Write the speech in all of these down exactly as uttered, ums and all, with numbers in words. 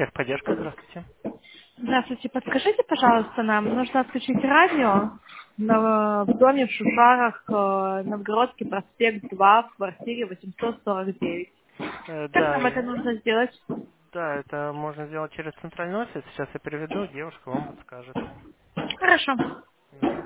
Техподдержка, здравствуйте. Здравствуйте, подскажите, пожалуйста, нам нужно отключить радио на- в доме в Шушарах, э, Новгородский проспект два, в квартире восемьсот сорок девять. Э, Как да, нам это и- нужно сделать? да, это можно сделать через центральный офис. Сейчас я переведу, девушка вам подскажет. Хорошо. Мгм.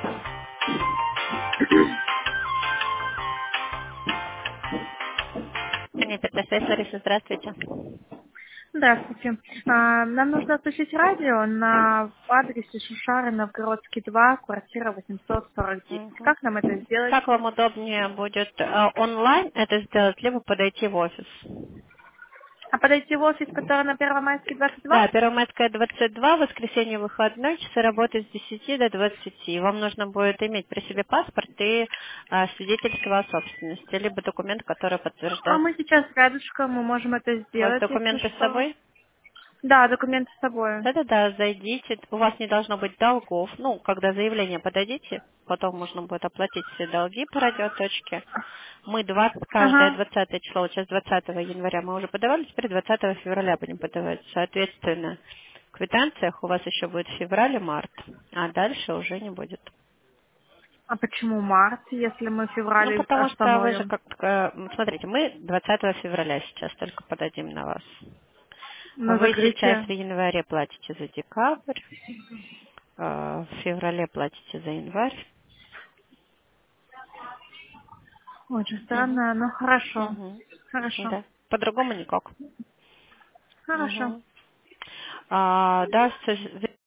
Нет, это связь, Лариса, здравствуйте. Здравствуйте. А, Нам нужно отключить радио на адресе Шушары, Новгородский два, квартира восемьсот сорок девять. Мгм. Как нам это сделать? Как вам удобнее будет э, онлайн это сделать, либо подойти в офис? А подойти в офис, который на Первомайской двадцать два? Да, Первомайская двадцать два, воскресенье выходной, часы работы с десяти до двадцати. Вам нужно будет иметь при себе паспорт и э, свидетельство о собственности, либо документ, который А подтверждает. мы сейчас рядышком, мы можем это У вас сделать, если документы с что. собой? Да, документы с собой. Да-да-да, зайдите. У вас не должно быть долгов. Ну, когда заявление подадите, потом можно будет оплатить все долги по радиоточке. Мы двадцать, каждое Ага. двадцатое число, вот сейчас двадцатого января мы уже подавали, теперь двадцатого февраля будем подавать. Соответственно, в квитанциях у вас еще будет февраль и март, а дальше уже не будет. А почему март, если мы в Ну, феврале потому что вы же остановим? как... э, смотрите, мы двадцатого февраля сейчас только подадим на вас. На Вы сейчас в закрытие? январе платите за декабрь, э, в феврале платите за январь. Очень Мгм. странно, но хорошо. Мгм. Хорошо. Да. По-другому никак. Хорошо. Мгм. А, да, с-